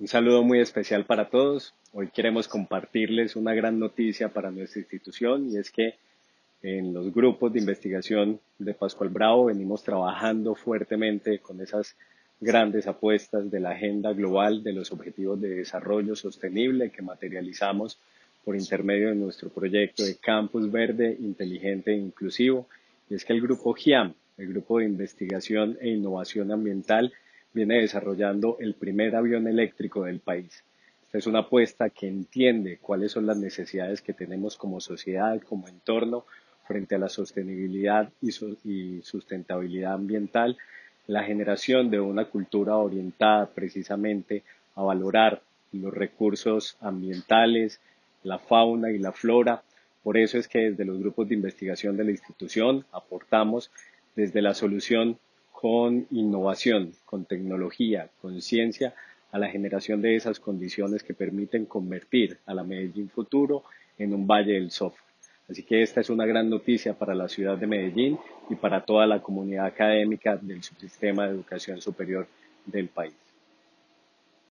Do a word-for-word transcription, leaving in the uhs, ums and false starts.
Un saludo muy especial para todos. Hoy queremos compartirles una gran noticia para nuestra institución y es que en los grupos de investigación de Pascual Bravo venimos trabajando fuertemente con esas grandes apuestas de la agenda global de los objetivos de desarrollo sostenible que materializamos por intermedio de nuestro proyecto de Campus Verde, Inteligente e Inclusivo. Y es que el grupo GIAM, el Grupo de Investigación e Innovación Ambiental, viene desarrollando el primer avión eléctrico del país. Esta es una apuesta que entiende cuáles son las necesidades que tenemos como sociedad, como entorno, frente a la sostenibilidad y, su y sustentabilidad ambiental, la generación de una cultura orientada precisamente a valorar los recursos ambientales, la fauna y la flora. Por eso es que desde los grupos de investigación de la institución aportamos desde la solución con innovación, con tecnología, con ciencia, a la generación de esas condiciones que permiten convertir a la Medellín futuro en un valle del software. Así que esta es una gran noticia para la ciudad de Medellín y para toda la comunidad académica del subsistema de educación superior del país.